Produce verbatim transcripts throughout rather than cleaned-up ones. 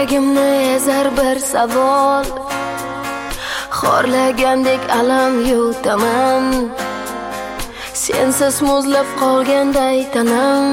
Yuragimni ezar bir savol, xorlagandek alam yutaman. Sensiz muzlab qolganday tanam,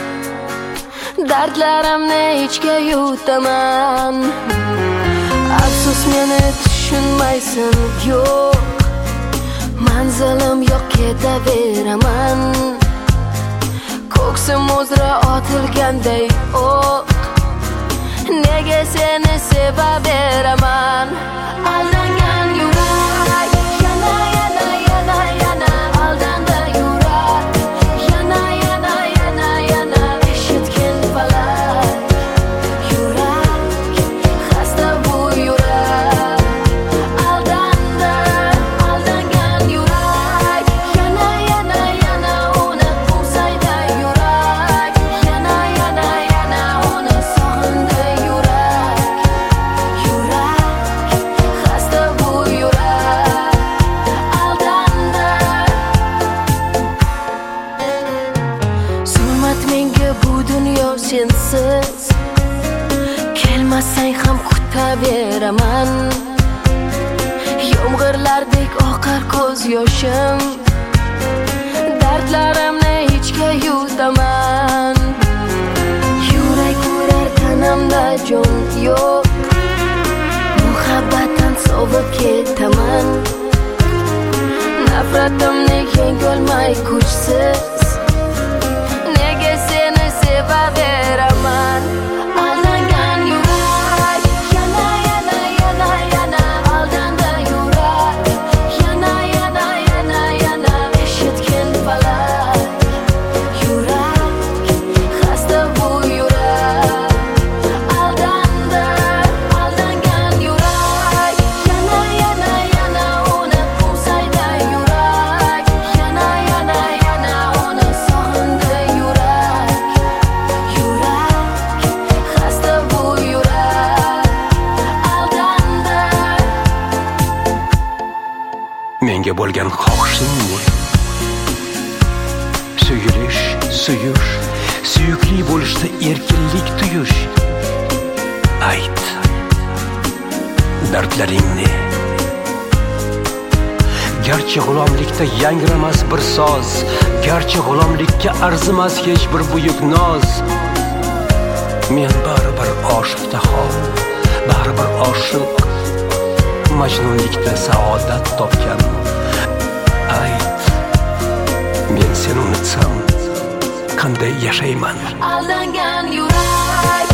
dardlarimni ichga yutaman. Afsus meni tushunmaysan, yo'q manzilim yo'q, ketaveraman. Ko'ksim uzra otilganday o'q, nega seni sevaveraman? Aldangan yurak yana yana yana yana aldanda yurak yana yana yana yana eshitgin falak yurak xasta bu yurak aldanda aldangan yurak yana yana yana uni qo'msaydi yurak yana yana yana uni sog'indi yurak yurak xasta bu yurak aldanda. Zulmat menga bu dunyo sensiz, kelmasang ham kutaveraman. Yomg'irlardek oqar ko'z yoshim, dardlarimni ichga yutaman. Yurak urar tanamda jon yo'q, muhabbatdan sovib ketaman. Nafratimni yengolmay kuchsiz, nega seni sevaveraman? Aldangan yurak yana yana yana yana aldanda yurak yana yana yana yana eshitgin falak yurak xasta bu yurak aldanda aldangan yurak yana yana yana uni qo'msaydi yurak yana yana yana uni sog'indi yurak yurak xasta bu yurak aldanda. Menga bo'lgan xohishing ne? Suyulish, suyush, suyukli bo'lishda erkinlik tuyish. Ayt, dardlaring ne? Garchi g'ulomlikda yangramas bir soz, garchi g'ulomlikka arzimas hech bir buyuk noz, men baribir oshiqda hol, baribir oshiq, majnunlikda saodat topgan. Ayt, men seni unutsam qanday yashayman? Aldangan yurak